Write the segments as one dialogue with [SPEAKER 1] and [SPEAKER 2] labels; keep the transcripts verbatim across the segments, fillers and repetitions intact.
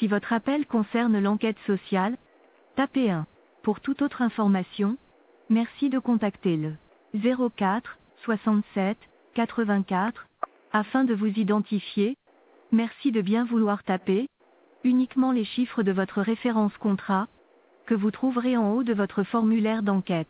[SPEAKER 1] Si votre appel concerne l'enquête sociale, tapez un. Pour toute autre information, merci de contacter le zéro quatre soixante-sept quatre-vingt-quatre afin de vous identifier. Merci de bien vouloir taper uniquement les chiffres de votre référence contrat que vous trouverez en haut de votre formulaire d'enquête.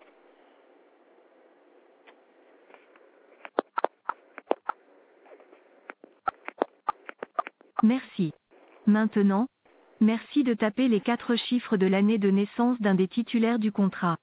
[SPEAKER 1] Merci. Maintenant, merci de taper les quatre chiffres de l'année de naissance d'un des titulaires du contrat.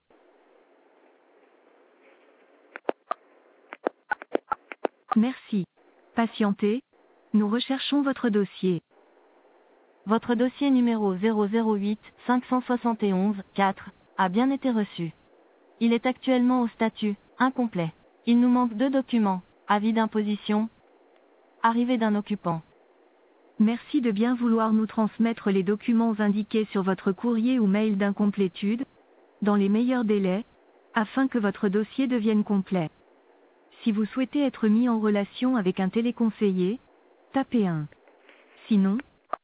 [SPEAKER 1] Merci. Patientez, nous recherchons votre dossier. Votre dossier numéro zéro zéro huit cinq cent soixante et onze quatre a bien été reçu. Il est actuellement au statut incomplet. Il nous manque deux documents, avis d'imposition, arrivée d'un occupant. Merci de bien vouloir nous transmettre les documents indiqués sur votre courrier ou mail d'incomplétude, dans les meilleurs délais, afin que votre dossier devienne complet. Si vous souhaitez être mis en relation avec un téléconseiller, tapez un. Sinon,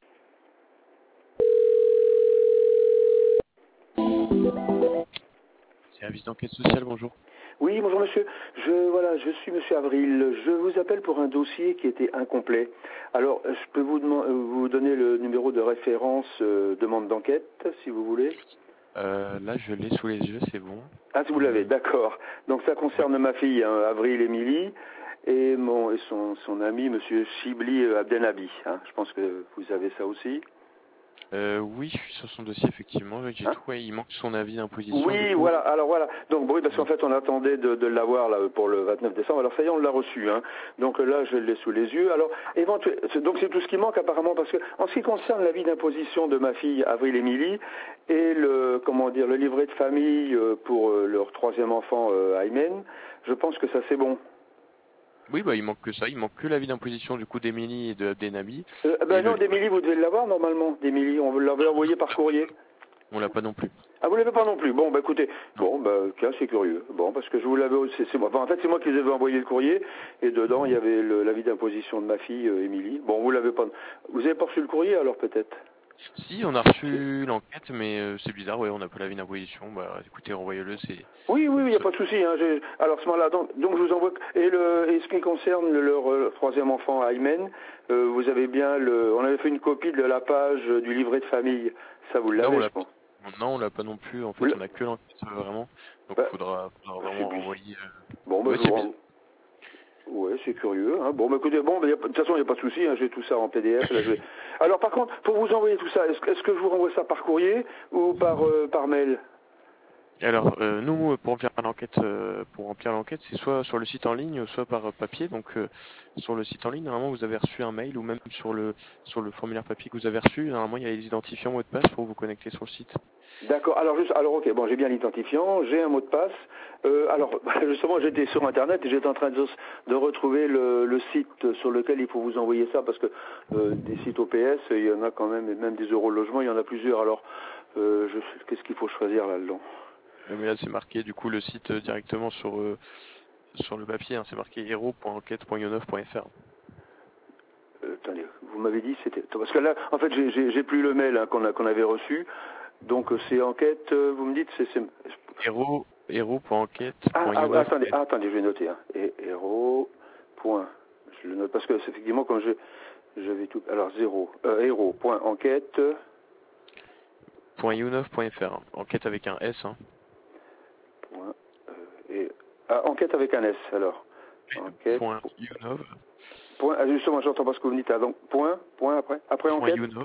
[SPEAKER 2] Service d'enquête sociale, bonjour.
[SPEAKER 3] Oui, bonjour monsieur. Je voilà, je suis monsieur Avril. Je vous appelle pour un dossier qui était incomplet. Alors, je peux vous, vous donner le numéro de référence euh, demande d'enquête, si vous voulez.
[SPEAKER 2] Euh, là, je l'ai sous les yeux, c'est bon.
[SPEAKER 3] Ah, si vous l'avez, d'accord. Donc ça concerne ma fille, hein, Avril Émilie, et mon et son son ami monsieur Chibli Abdenabi. Hein. Je pense que vous avez ça aussi.
[SPEAKER 2] Euh, oui, je suis sur son dossier, effectivement. J'ai
[SPEAKER 3] Hein
[SPEAKER 2] tout, ouais, il manque son avis d'imposition.
[SPEAKER 3] Oui, voilà. Alors voilà. Donc oui, parce qu'en fait, on attendait de, de l'avoir là pour le vingt-neuf décembre. Alors ça y est, on l'a reçu. Hein. Donc là, je l'ai sous les yeux. Alors éventuellement, donc c'est tout ce qui manque apparemment, parce que en ce qui concerne l'avis d'imposition de ma fille Avril Émilie et le comment dire le livret de famille pour leur troisième enfant Aymen, je pense que ça c'est bon.
[SPEAKER 2] Oui, bah il manque que ça. Il manque que l'avis d'imposition du coup d'Émilie et de Abdenabi.
[SPEAKER 3] Euh, ben non, d'Émilie, vous devez l'avoir normalement. D'Émilie, on l'avait envoyé par courrier.
[SPEAKER 2] On l'a pas non plus.
[SPEAKER 3] Ah, vous l'avez pas non plus. Bon, bah écoutez, bon, bah tiens, c'est curieux. Bon, parce que je vous l'avais aussi. C'est moi. Enfin, en fait, c'est moi qui vous avais envoyé le courrier, et dedans il y avait l'avis d'imposition de ma fille euh, Émilie. Bon, vous l'avez pas. Vous avez pas reçu le courrier alors peut-être?
[SPEAKER 2] Si, on a reçu l'enquête, mais euh, c'est bizarre, ouais, on n'a pas l'avis d'imposition. Bah écoutez, renvoyez-le, c'est...
[SPEAKER 3] Oui, oui, il n'y a pas de souci. Hein, alors à ce moment-là, donc, donc je vous envoie... Et, le, et ce qui concerne le, leur euh, troisième enfant, Aymen, euh, vous avez bien le... On avait fait une copie de la page euh, du livret de famille. Ça, vous l'avez, je pense.
[SPEAKER 2] Non, on l'a pas non plus. En fait, on a que l'enquête, euh, vraiment. Donc il bah, faudra, faudra vraiment renvoyer... Euh...
[SPEAKER 3] Bon, bah,
[SPEAKER 2] ouais,
[SPEAKER 3] c'est bien. Ouais, c'est curieux. Hein. Bon, bah, écoutez, bon, bah, y a, de toute façon, il n'y a pas de souci. Hein, j'ai tout ça en P D F. Là, je vais... Alors, par contre, pour vous envoyer tout ça, est-ce est-ce que je vous renvoie ça par courrier ou par euh, par mail?
[SPEAKER 2] Alors, euh, nous, pour remplir l'enquête, euh, pour remplir l'enquête, c'est soit sur le site en ligne, soit par papier. Donc, euh, sur le site en ligne, normalement, vous avez reçu un mail, ou même sur le sur le formulaire papier que vous avez reçu, normalement, il y a les identifiants mot de passe pour vous connecter sur le site.
[SPEAKER 3] D'accord. Alors, juste, alors, ok. Bon, j'ai bien l'identifiant, j'ai un mot de passe. Euh, alors, justement, j'étais sur Internet et j'étais en train de, de retrouver le, le site sur lequel il faut vous envoyer ça, parce que euh, des sites O P S, il y en a quand même, et même des Eurologement, il y en a plusieurs. Alors, euh, qu'est-ce qu'il faut choisir là-dedans?
[SPEAKER 2] Mais là, c'est marqué, du coup, le site euh, directement sur euh, sur le papier, hein, c'est marqué héros point enquête point ioneuf point f r.
[SPEAKER 3] Euh, attendez, vous m'avez dit c'était... Parce que là, en fait, j'ai plus le mail hein, qu'on a, qu'on avait reçu. Donc, c'est enquête, euh, vous me dites, c'est...
[SPEAKER 2] Héros, héros point enquête point
[SPEAKER 3] ah,
[SPEAKER 2] ioneuf.
[SPEAKER 3] ah, attendez, ah, attendez, je vais noter. Hein. Héros, point... Je le note parce que, effectivement, quand je... J'avais tout... Alors, zéro. Euh, héros, point enquête...
[SPEAKER 2] Point ioneuf point f r. Hein. Enquête avec un S, hein.
[SPEAKER 3] Point, euh, et, ah, enquête avec un S, alors. Enquête.
[SPEAKER 2] Point ioneuf.
[SPEAKER 3] Point, ah, justement, j'entends pas ce que vous me dites. Ah, donc, point, point après. Après
[SPEAKER 2] point
[SPEAKER 3] enquête.
[SPEAKER 2] Ioneuf.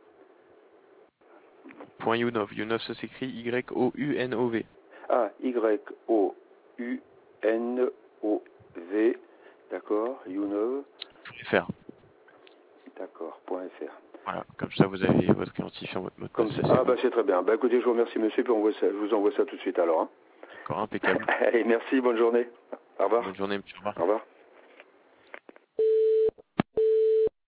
[SPEAKER 2] Point ioneuf. ioneuf, ça s'écrit Y O U N O V.
[SPEAKER 3] Ah, Y O U N O V. D'accord. ioneuf.
[SPEAKER 2] F R.
[SPEAKER 3] D'accord. Point F R.
[SPEAKER 2] Voilà, comme ça vous avez votre identifiant, votre mot de passe.
[SPEAKER 3] Ah, bah c'est très bien. Bah écoutez, je vous remercie, monsieur, puis on voit ça, je vous envoie ça tout de suite alors. Hein.
[SPEAKER 2] D'accord, impeccable.
[SPEAKER 3] Allez, merci, bonne journée. Au revoir.
[SPEAKER 2] Bonne journée, monsieur. Au revoir.
[SPEAKER 3] Au revoir.